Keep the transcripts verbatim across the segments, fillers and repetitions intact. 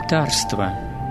мытарство.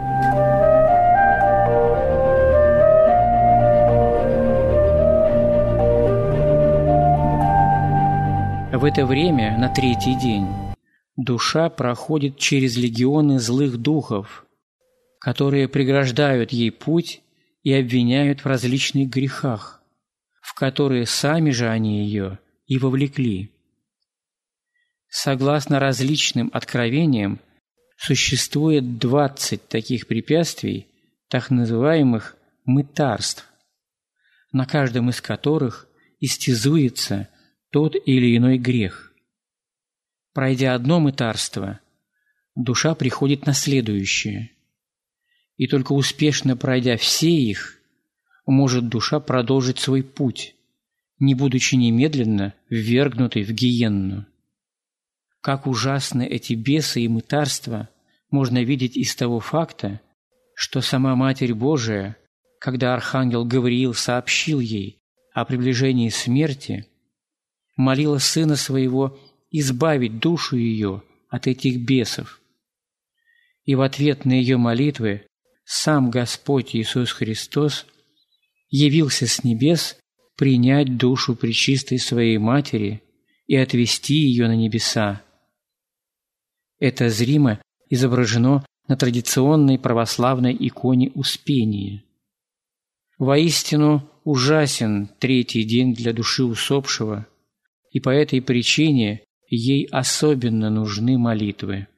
В это время, на третий день, душа проходит через легионы злых духов, которые преграждают ей путь и обвиняют в различных грехах, в которые сами же они ее и вовлекли. Согласно различным откровениям, существует двадцать таких препятствий, так называемых мытарств, на каждом из которых истязуется тот или иной грех. Пройдя одно мытарство, душа приходит на следующее, и только успешно пройдя все их, может душа продолжить свой путь, не будучи немедленно ввергнутой в гиенну. Как ужасны эти бесы и мытарства можно видеть из того факта, что сама Матерь Божия, когда архангел Гавриил сообщил ей о приближении смерти, молила Сына Своего избавить душу ее от этих бесов. И в ответ на ее молитвы сам Господь Иисус Христос явился с небес принять душу пречистой Своей Матери и отвести ее на небеса. Это зримо изображено на традиционной православной иконе Успения. Воистину ужасен третий день для души усопшего, и по этой причине ей особенно нужны молитвы.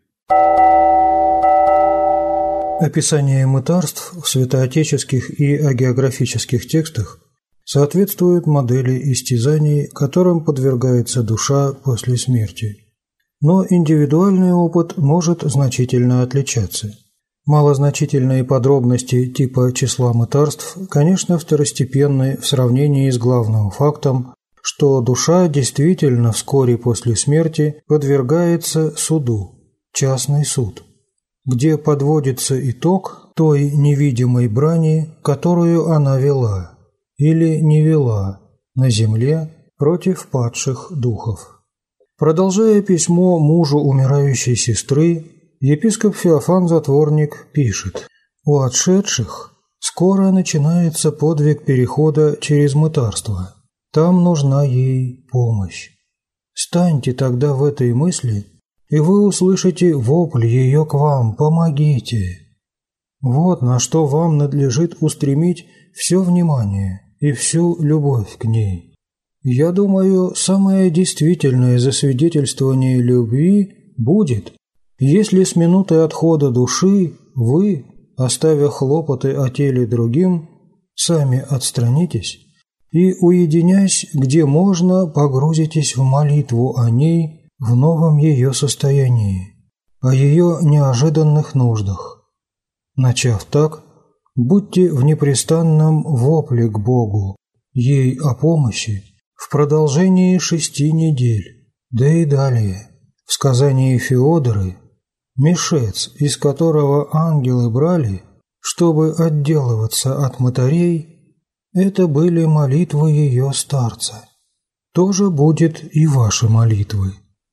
Описание мытарств в святоотеческих и агеографических текстах соответствует модели истязаний, которым подвергается душа после смерти. Но индивидуальный опыт может значительно отличаться. Малозначительные подробности типа числа мытарств, конечно, второстепенны в сравнении с главным фактом, что душа действительно вскоре после смерти подвергается суду, частный суд, где подводится итог той невидимой брани, которую она вела или не вела на земле против падших духов. Продолжая письмо мужу умирающей сестры, епископ Феофан Затворник пишет: «У отшедших скоро начинается подвиг перехода через мытарство. Там нужна ей помощь. Станьте тогда в этой мысли, и вы услышите вопль ее к вам: «Помогите!». Вот на что вам надлежит устремить все внимание и всю любовь к ней. Я думаю, самое действительное засвидетельствование любви будет, если с минуты отхода души вы, оставив хлопоты о теле другим, сами отстранитесь и, уединясь, где можно, погрузитесь в молитву о ней в новом ее состоянии, о ее неожиданных нуждах. Начав так, будьте в непрестанном вопле к Богу, ей о помощи, в продолжении шести недель, да и далее. В сказании Феодоры мешец, из которого ангелы брали, чтобы отделываться от мытарей, это были молитвы ее старца. Тоже будет и ваши молитвы.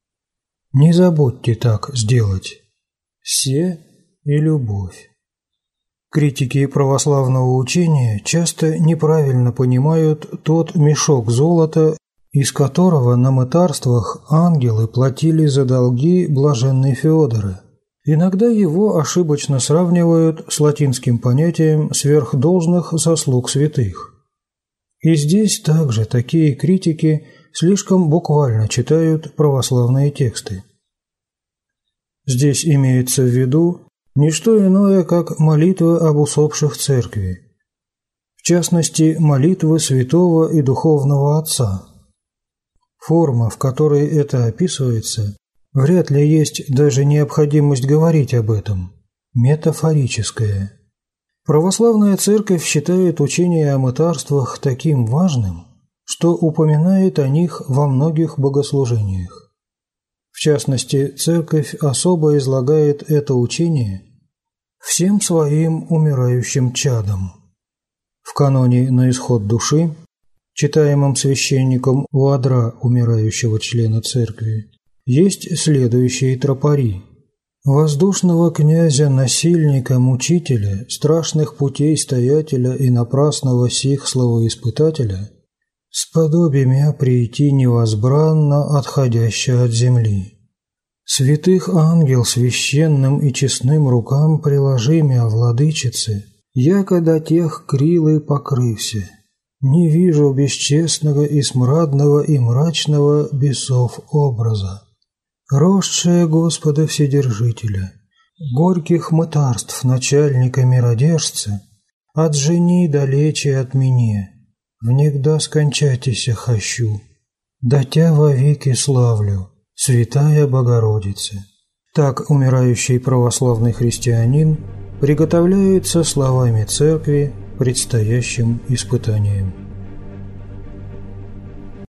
Не забудьте так сделать. Се и любовь. Критики православного учения часто неправильно понимают тот мешок золота, из которого на мытарствах ангелы платили за долги блаженной Феодоры. Иногда его ошибочно сравнивают с латинским понятием сверхдолжных заслуг святых. И здесь также такие критики слишком буквально читают православные тексты. Здесь имеется в виду не что иное, как молитвы об усопших церкви, в частности, молитвы святого и духовного отца. Форма, в которой это описывается, вряд ли есть даже необходимость говорить об этом, метафорическая. Православная церковь считает учение о мытарствах таким важным, что упоминает о них во многих богослужениях. В частности, церковь особо излагает это учение всем своим умирающим чадам. В каноне «На исход души», читаемом священником у одра умирающего члена церкви, есть следующие тропари. воздушного князя, насильника, мучителя, страшных путей стоятеля и напрасного сих словоиспытателя, сподоби мя прийти невозбранно отходящего от земли. Святых ангел священным и честным рукам приложи мя, владычице, яко до тех крилы покрывся. Не вижу бесчестного и смрадного и мрачного бесов образа. Росшая Господа Вседержителя, горьких мытарств начальника миродержца, отжени далече от меня, внегда скончатися хочу, да тя вовеки славлю, Святая Богородица. Так умирающий православный христианин приготовляется словами Церкви предстоящим испытаниям.